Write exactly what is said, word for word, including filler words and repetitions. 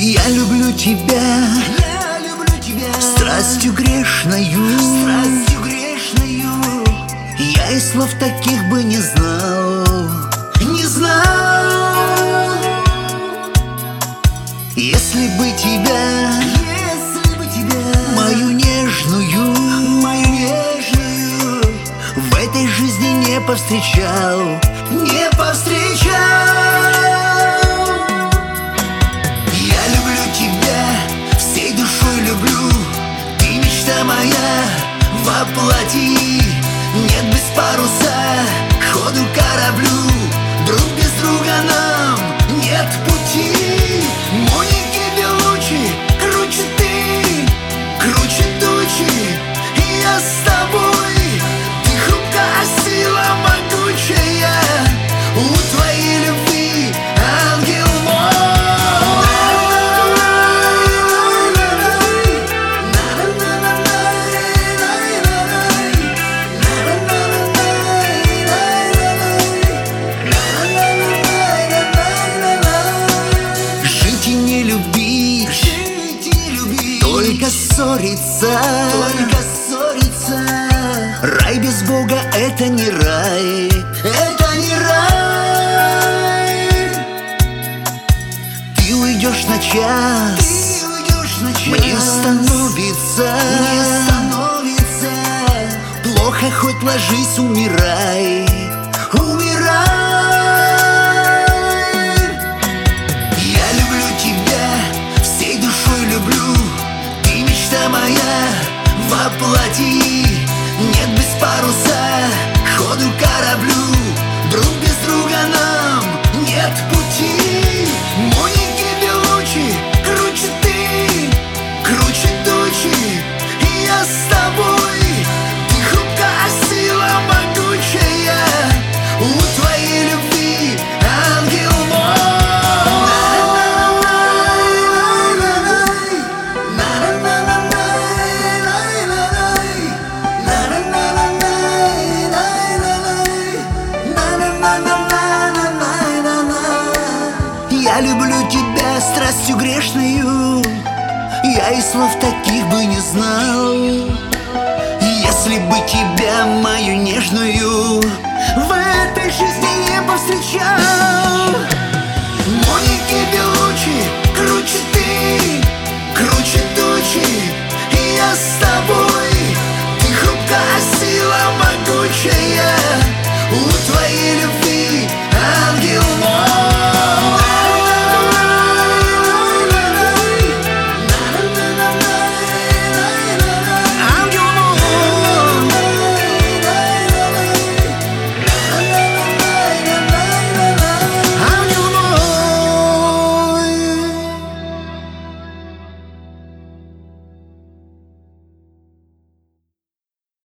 Я люблю тебя, я люблю тебя страстью грешною, страстью грешною. Я и слов таких бы не знал, не знал. Если бы тебя, если бы тебя, мою нежную, мою нежную, в этой жизни не повстречал, не повстречал. Я люблю тебя, всей душой люблю. Ты мечта моя воплоти. Нет без паруса ходу кораблю. Друг без друга нам нет пути. Моники Белучи, круче ты, круче тучи. Я с тобой, ты хрупкая сила могучая. У твоей любви ангел только ссориться, только ссориться. Рай без Бога — это не рай, это не рай. Ты уйдешь на час, ты уйдешь на час. Мне становится, мне становится плохо, хоть ложись, умирай, умирай. Я люблю тебя, всей душой люблю. Ты мечта моя воплоти. Нет без паруса ходу кораблю. Друг без друга нам нет пути. Моники Белучи, круче ты, круче тучи. Я с тобой, ты хрупкая сила могучая. У твоей любви ангел Я люблю тебя страстью грешною, Я и слов таких бы не знал, если бы тебя, мою нежную, в этой жизни не повстречал.